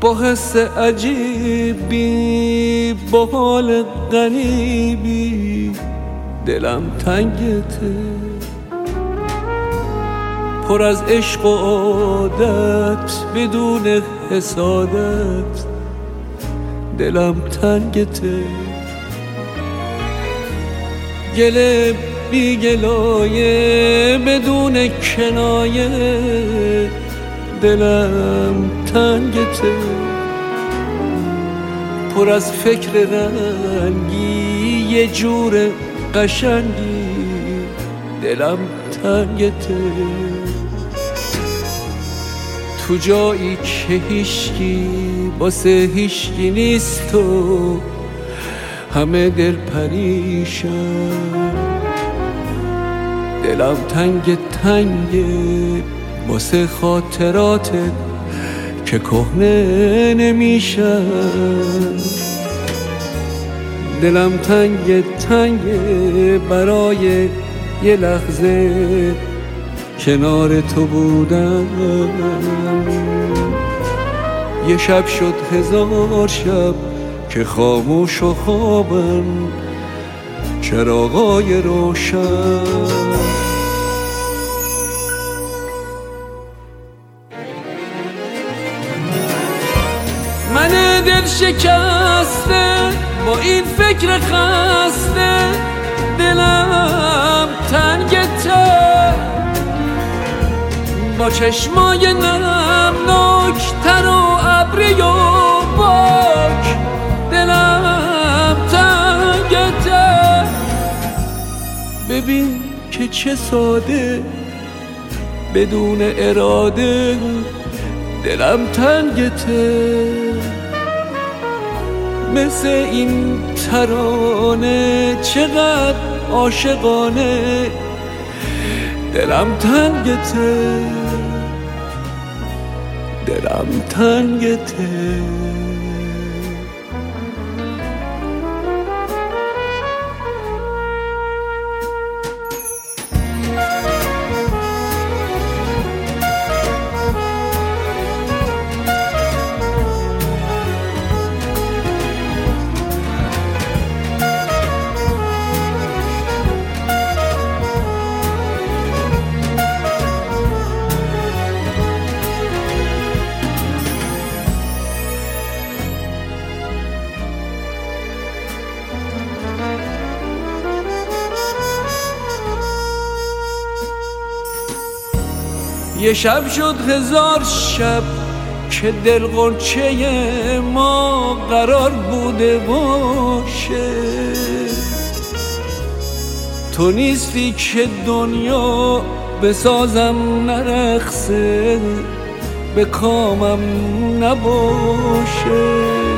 با حس عجیبی، با حال غریبی دلم تنگته، پر از عشق و عادت بدون حسادت دلم تنگته، گله بی گلایه بدون کنایه دلم تنگته، پر از فکر رنگی یه جور قشنگی دلم تنگته، تو جایی که هیشکی واسه هیشکی نیست و همه دل پریشن، دلم تنگ تنگه واسه خاطراتت که کهنه نمیشن، دلم تنگ تنگه برای یه لحظه کنار تو بودم، یه شب شد 1000 شب که خاموش و خوابن چراغای روشن. من دل شکسته با این فکر خسته، دلم تنگته، با چشمای نمناک تر و ابری و باک دلم تنگته، ببین که چه ساده بدون اراده دلم تنگته، مثل این ترانه چقدر عاشقانه دلم تنگته، دلم تنگته. یه شب شد 1000 شب که دل غنچه ما قرار بوده باشه، تو نیستی که دنیا بسازم نرقصه به کامم نباشه،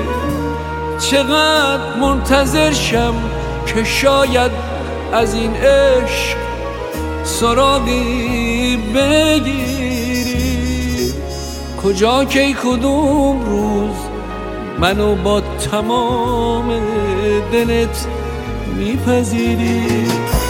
چقدر منتظر شم که شاید از این عشق سراغی بگیری، کجا کی کدوم روز منو با تمام دلت میپذیری.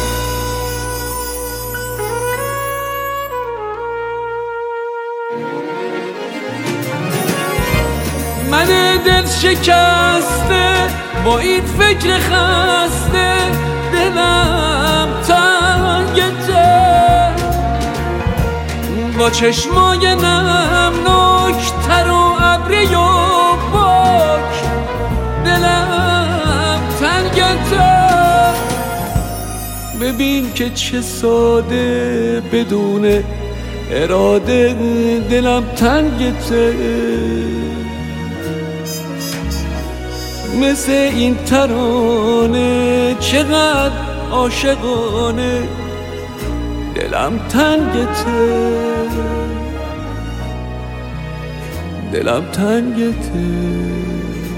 من دل شکسته با این فکر خسته، دلم تنگته، با چشمای نمناک تر و ابری و باک دلم تنگته، ببین که چه ساده بدون اراده دلم تنگته، مثل این ترانه چقدر عاشقانه دلم تنگته، دلم تنگته.